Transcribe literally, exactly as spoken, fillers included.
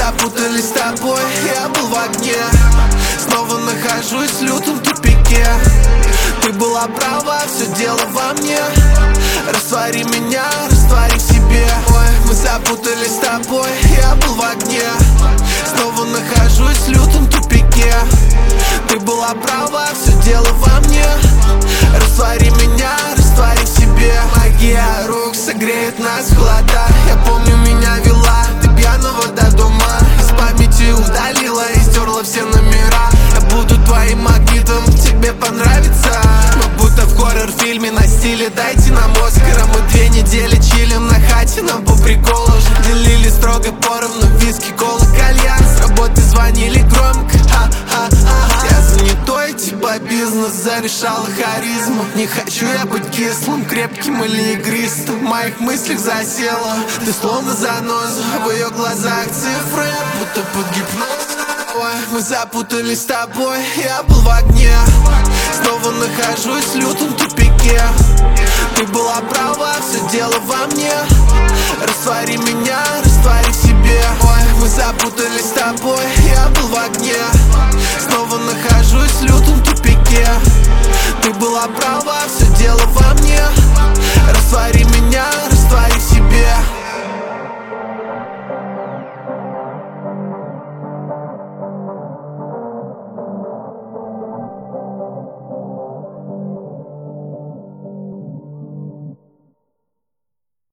запутались с тобой, я был в огне. Снова нахожусь в лютом тупике. Ты была права, все дело во мне. Раствори меня, раствори в себе. Ой, мы запутались с тобой, я был в огне. Снова нахожусь в лютом тупике. Ты была права, все дело во мне. Раствори меня, раствори в себе. Магия рук согреет нас в холода. Я помню, меня вела ты пьяного до дома. Из памяти удалила и стерла все номера. Я буду твоим магнитом, тебе понравится. Мы будто в хоррор-фильме на стиле «Дайте нам Оскара». Мы две недели чилим на хате, нам по приколу делили строго поровну виски, кола, кальян. С работы звонили громко, ха-ха-ха. Я занятой, типа бизнес, зарешала харизма. Не хочу я быть кислым, крепким или игристым. В моих мыслях засела ты словно заноза. В ее глазах цифры, будто под гипнозом. Ой, мы запутались с тобой, я был в огне. Снова нахожусь в лютом тупике. Ты была права, все дело во мне. Раствори меня, раствори в себе. Ой, мы запутались с тобой,